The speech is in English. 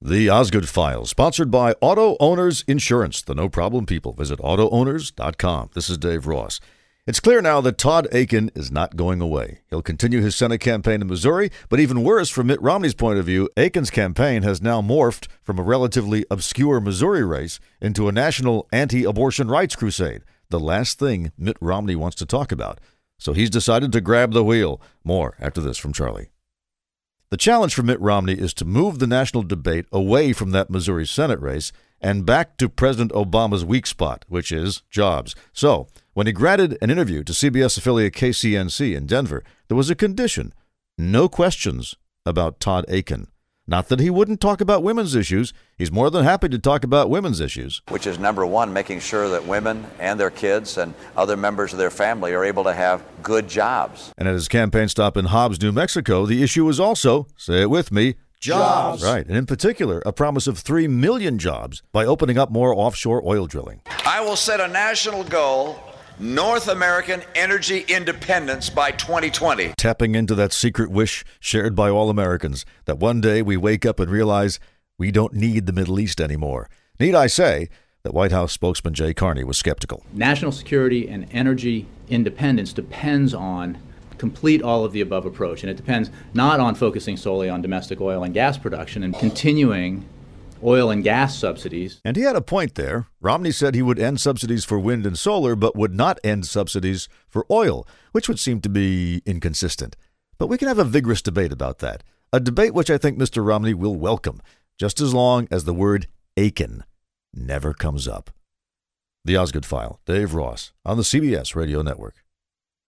The Osgood Files, sponsored by Auto Owners Insurance, the no-problem people. Visit AutoOwners.com. This is Dave Ross. It's clear now that Todd Akin is not going away. He'll continue his Senate campaign in Missouri, but even worse, from Mitt Romney's point of view, Akin's campaign has now morphed from a relatively obscure Missouri race into a national anti-abortion rights crusade, the last thing Mitt Romney wants to talk about. So he's decided to grab the wheel. More after this from Charlie. The challenge for Mitt Romney is to move the national debate away from that Missouri Senate race and back to President Obama's weak spot, which is jobs. So, when he granted an interview to CBS affiliate KCNC in Denver, there was a condition: no questions about Todd Akin. Not that he wouldn't talk about women's issues. He's more than happy to talk about women's issues. Which is number one, making sure that women and their kids and other members of their family are able to have good jobs. And at his campaign stop in Hobbs, New Mexico, the issue was also, say it with me, jobs. Right, and in particular, a promise of 3 million jobs by opening up more offshore oil drilling. I will set a national goal: North American energy independence by 2020. Tapping into that secret wish shared by all Americans, that one day we wake up and realize we don't need the Middle East anymore. Need I say that White House spokesman Jay Carney was skeptical. National security and energy independence depends on complete all of the above approach, and it depends not on focusing solely on domestic oil and gas production and continuing oil and gas subsidies. And he had a point there. Romney said he would end subsidies for wind and solar, but would not end subsidies for oil, which would seem to be inconsistent. But we can have a vigorous debate about that. A debate which I think Mr. Romney will welcome, just as long as the word Akin never comes up. The Osgood File, Dave Ross, on the CBS Radio Network.